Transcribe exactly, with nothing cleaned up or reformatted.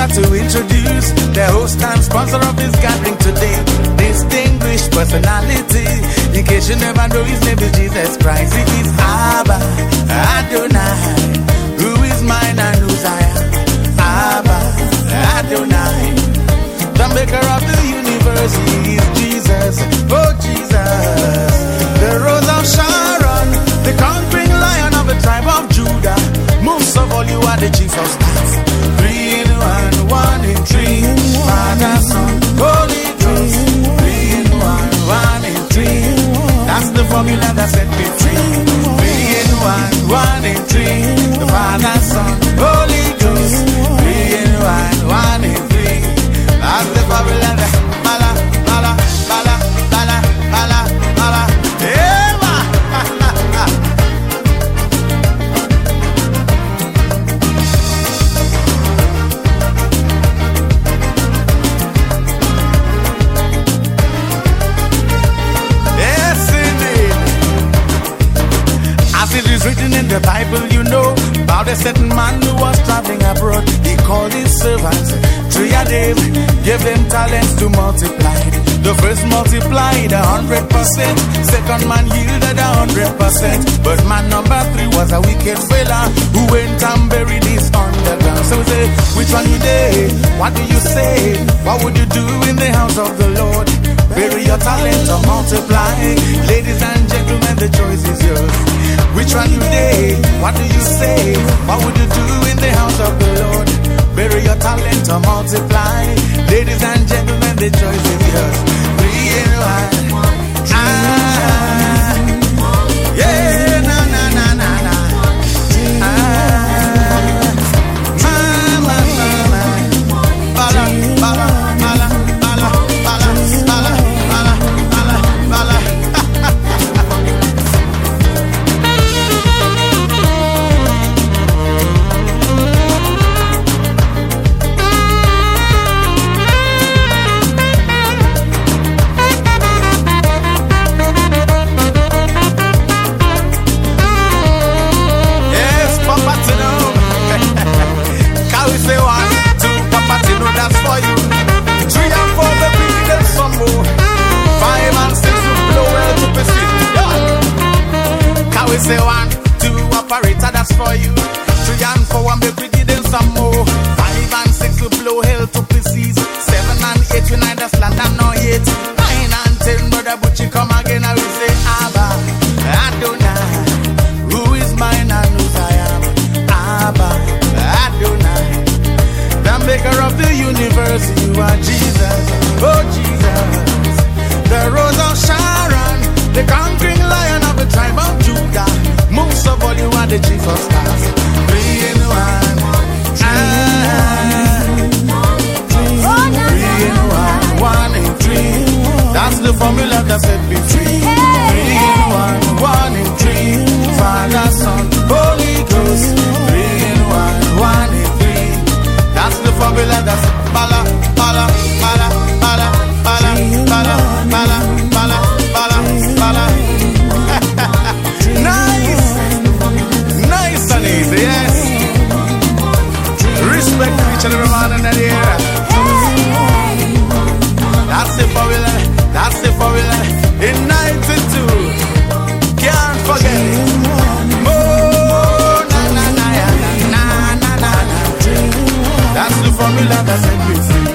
pleasure to introduce the host and sponsor of this gathering today. Distinguished personality. In case you never know, his name is Jesus Christ. He is Abba, Adonai. Who is mine and whose I am? Abba, Adonai. The maker of the universe, he is Jesus. Oh, Jesus. The Rose of Sharon, the conquering lion of the tribe of Judah. Most of all, you are the chief of staff. Three in one, one in three. Father, Son, Holy Ghost. Three in one, one in three. That's the formula that set me free. Three in one, one in three. The Father, Son, Holy Ghost. Three in one, one in three. That's the formula that Mala, Mala, Mala, Mala, Mala, Mala. It is written in the Bible, you know, about a certain man who was traveling abroad. He called his servants, three a day, gave them talents to multiply. The first multiplied a hundred percent, second man yielded a hundred percent. But man number three was a wicked fella who went and buried his underground. So we say, which one you did? What do you say? What would you do in the house of the Lord? Bury your talent or multiply. Ladies and gentlemen, the choice is yours. Which one you did? What do you say? What would you do in the house of the Lord? Bury your talent or multiply. Ladies and gentlemen, the choice is yours. Three in one. Ah, yeah, na na na na na. Ah, mama, mama, bala, bala, bala, bala, bala, bala, bala, bala, bala. That's for you. Three and four, the big and some more. Five and six will blow well to proceed. Yeah. Can we say one, two, operator, that's for you. Three and four, and the big and some more. Five and six will blow hell to pieces. Seven and eight, we nine, that's land and no eight. Nine and ten, brother Butchie, come again, I will say Abba, Adonai. Who is mine and whose I am? Abba, Adonai. The maker of the universe, you are Jesus, oh Jesus. The Rose of Sharon, the conquering lion of the tribe of Judah. Most of all, you are the chief of staff. Three in one, ah, three in one, one in three. That's the formula that set me free. Three in one, one in three. Father, Son, Holy Ghost. Three in one, one in three. That's the formula that's bala, bala, bala, bala, bala, bala, bala, bala, bala, bala. Nice, nice and easy, yes. Respect to each and every man in the air. That's the formula, that's the formula. In ninety-two, can't forget it. Oh, na na na na na na na na. That's the formula that set me free.